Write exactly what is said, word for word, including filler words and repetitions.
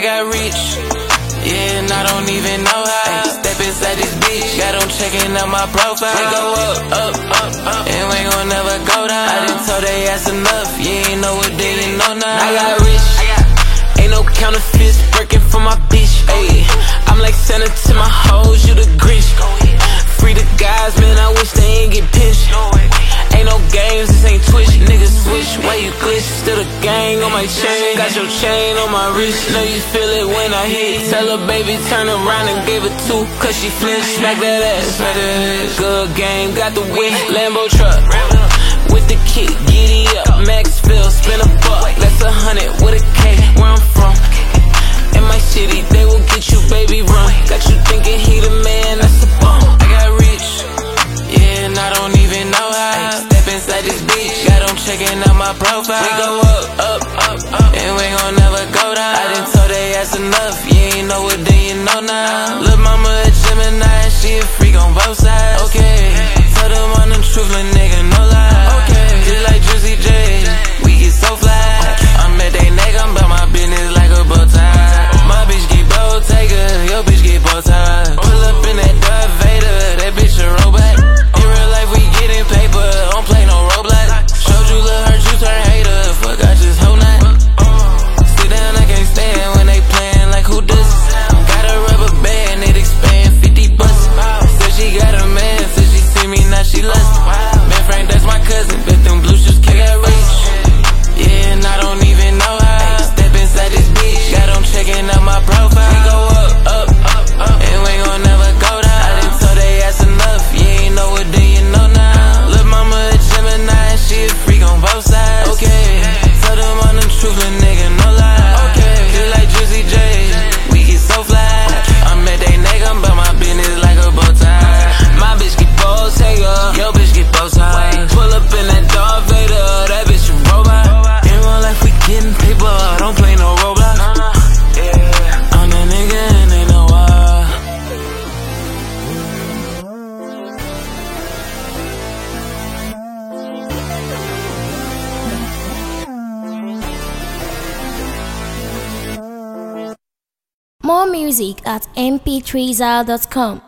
got rich, yeah, and I don't even know how. Step inside this bitch, got them checking out my profile. We go up, up, up, up, and we gon' never go down. I done told they ass enough, you ain't know what they didn't know now. I got rich, ain't no counterfeits, working for my bitch. Ayy, I'm like Santa to my hoes, you the Grinch. Free the guys, man, I wish they ain't get pinched. Ain't no games, this ain't Twitch. Niggas switch, way you glitch. Still the gang on my chain, got your chain on my wrist. Know you feel it when I hit. Tell her baby turn around and gave her two, cause she flinched. Smack that ass, smack that ass. Good game, got the whip, Lambo truck with the kick, giddy up. Maxville, spin a buck, that's a hundred with a K. Where I'm from, in my city, they will get you, baby, run. Got you thinking he the man, that's a bum. I got rich, yeah, and I don't even know how. Step inside this bitch, got them checking out my profile. We go up, up, up, up, and we gon' never go down. I done told they ass enough, you ain't know what then you know now. Lil' mama a Gemini, she a freak on both sides. Okay, tell them I'm the truth, lil' nigga, no lie. Okay, just like Juicy J, we get so fly. I'm at they neck, I'm about my business like a bow tie. My bitch get Bottega, your bitch get bow tie. Pull up in that Darth Vader, that bitch a robot. In real life we getting paper, don't play no Roblox. Showed you love her, you turn hater, fuck I just hope not. Sit down, I can't stand when they playing like who does. Got a rubber band, it expand fifty bucks. Said she got a man, said she see me, now she lust. Man Frank, that's my cousin, bet them blue shoes can't get rich. Yeah, and I don't even know how. Step inside this bitch, got them checking out my profile. We go up, up, up, up, and we gon' never go down. I done told they ass enough, you ain't know what then you know now. Lil' mama a Gemini, she a freak on both sides. Okay, tell them I'm the truth, lil' nigga, no lie. Okay, just like Juicy J, we get so fly. I'm at they neck, I'm about my business like a bow tie. My bitch get Bottega, your bitch get bow tie. Pull up in that Darth Vader, that bitch a robot. In real life we getting paper, don't play no Roblox. Yeah, I'm that nigga and they know why. More music at m p three zal dot com.